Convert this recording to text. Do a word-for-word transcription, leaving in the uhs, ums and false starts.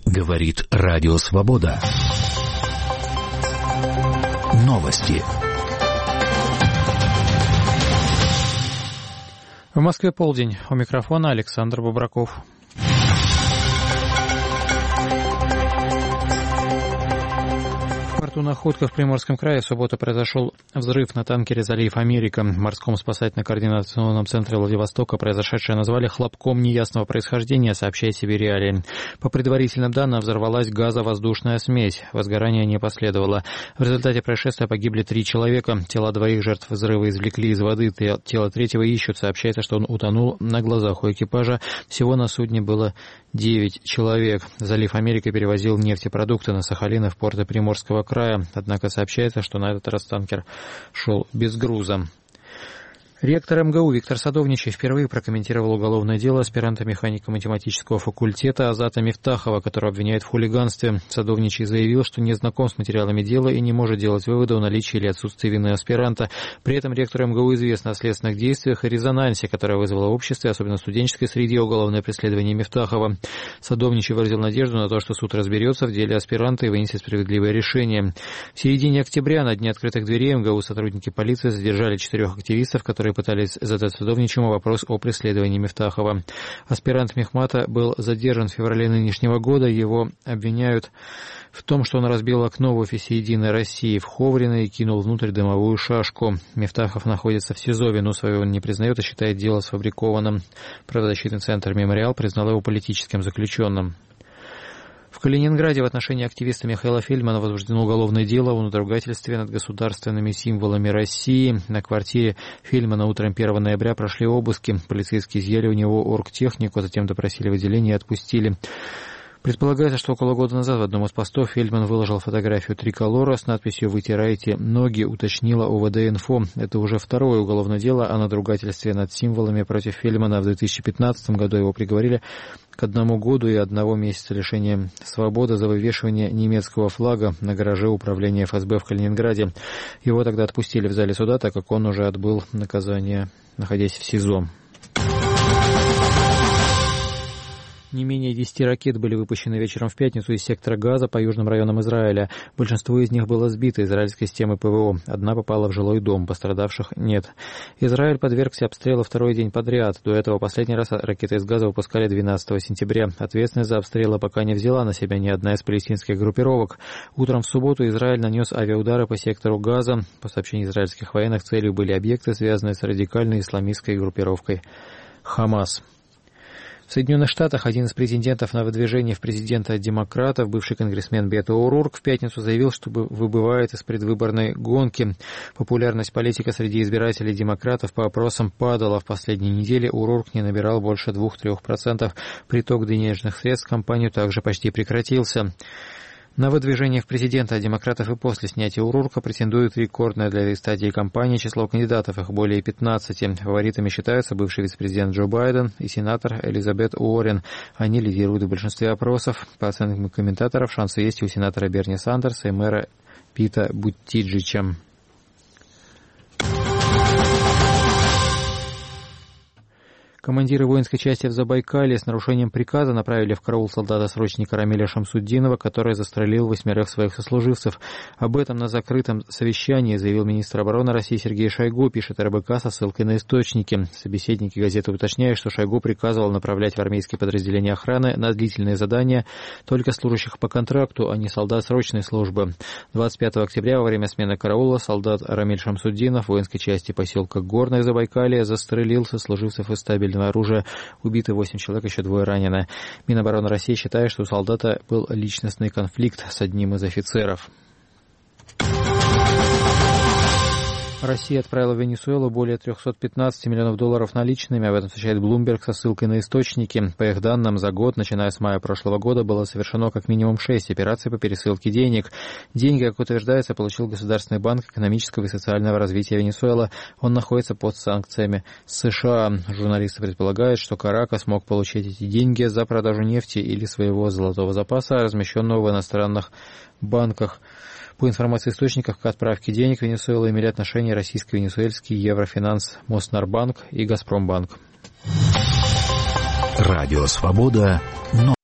Говорит Радио Свобода. Новости. В Москве полдень. У микрофона Александр Бобраков. В порту Находка в Приморском крае в субботу произошел взрыв на танкере «Залив Америка». В морском спасательно-координационном центре Владивостока произошедшее назвали хлопком неясного происхождения, сообщает Сибирь Реалии. По предварительным данным, взорвалась газовоздушная смесь. Возгорания не последовало. В результате происшествия погибли три человека. Тела двоих жертв взрыва извлекли из воды. Тело третьего ищут. Сообщается, что он утонул на глазах у экипажа. Всего на судне было девять человек. «Залив Америка» перевозил нефтепродукты на Сахалин и в порты Приморского края. Однако сообщается, что на этот раз танкер шел без груза. Ректор МГУ Виктор Садовничий впервые прокомментировал уголовное дело аспиранта механико-математического факультета Азата Мифтахова, которого обвиняют в хулиганстве. Садовничий заявил, что не знаком с материалами дела и не может делать выводы о наличии или отсутствии вины аспиранта. При этом ректору МГУ известно о следственных действиях и резонансе, которое вызвало в обществе, особенно в студенческой среде, уголовное преследование Мифтахова. Садовничий выразил надежду на то, что суд разберется в деле аспиранта и вынесет справедливое решение. В середине октября на дне открытых дверей МГУ сотрудники полиции задержали четырех активистов, которые пытались задать Садовничему вопрос о преследовании Мифтахова. Аспирант Мехмата был задержан в феврале нынешнего года. Его обвиняют в том, что он разбил окно в офисе «Единой России» в Ховрино и кинул внутрь дымовую шашку. Мифтахов находится в СИЗО, вину свою он не признает и считает дело сфабрикованным. Правозащитный центр «Мемориал» признал его политическим заключенным. В Калининграде в отношении активиста Михаила Фельдмана возбуждено уголовное дело о надругательстве над государственными символами России. На квартире Фельдмана утром первого ноября прошли обыски. Полицейские изъяли у него оргтехнику, затем допросили в отделении и отпустили. Предполагается, что около года назад в одном из постов Фельдман выложил фотографию триколора с надписью «Вытирайте ноги», уточнила ОВД-инфо. Это уже второе уголовное дело о надругательстве над символами против Фельдмана. В две тысячи пятнадцатом году его приговорили к одному году и одного месяца лишения свободы за вывешивание немецкого флага на гараже управления эф эс бэ в Калининграде. Его тогда отпустили в зале суда, так как он уже отбыл наказание, находясь в СИЗО. Не менее десяти ракет были выпущены вечером в пятницу из сектора Газа по южным районам Израиля. Большинство из них было сбито израильской системой ПВО. Одна попала в жилой дом, пострадавших нет. Израиль подвергся обстрелу второй день подряд. До этого последний раз ракеты из Газа выпускали двенадцатого сентября. Ответственность за обстрелы пока не взяла на себя ни одна из палестинских группировок. Утром в субботу Израиль нанес авиаудары по сектору Газа. По сообщению израильских военных, целью были объекты, связанные с радикальной исламистской группировкой «Хамас». В Соединенных Штатах один из претендентов на выдвижение в президента демократов, бывший конгрессмен Бето О'Рурк, в пятницу заявил, что выбывает из предвыборной гонки. Популярность политика среди избирателей демократов по опросам падала. В последние недели О'Рурк не набирал больше двух-трех процентов. Приток денежных средств в кампанию также почти прекратился. На выдвижение в президенты демократов и после снятия О'Рурка претендует рекордное для этой стадии кампании число кандидатов, их более пятнадцати. Фаворитами считаются бывший вице-президент Джо Байден и сенатор Элизабет Уоррен. Они лидируют в большинстве опросов. По оценкам комментаторов, шансы есть у сенатора Берни Сандерса и мэра Пита Буттиджича. Командиры воинской части в Забайкалье с нарушением приказа направили в караул солдата-срочника Рамиля Шамсуддинова, который застрелил восьмерых своих сослуживцев. Об этом на закрытом совещании заявил министр обороны России Сергей Шойгу, пишет эр бэ ка со ссылкой на источники. Собеседники газеты уточняют, что Шойгу приказывал направлять в армейские подразделения охраны на длительные задания только служащих по контракту, а не солдат срочной службы. двадцать пятого октября во время смены караула солдат Рамиль Шамсуддинов в воинской части поселка Горное Забайкалье застрелил сослуживцев из стабильного оружия. Убиты восемь человек, еще двое ранены. Минобороны России считает, что у солдата был личностный конфликт с одним из офицеров. Россия отправила в Венесуэлу более триста пятнадцать миллионов долларов наличными. Об этом сообщает Bloomberg со ссылкой на источники. По их данным, за год, начиная с мая прошлого года, было совершено как минимум шесть операций по пересылке денег. Деньги, как утверждается, получил Государственный банк экономического и социального развития Венесуэлы. Он находится под санкциями США. Журналисты предполагают, что Каракас мог получить эти деньги за продажу нефти или своего золотого запаса, размещенного в иностранных банках. По информации источников, к отправке денег в Венесуэлу имели отношение российско-венесуэльский Еврофинанс, Моснарбанк и Газпромбанк. Радио Свобода.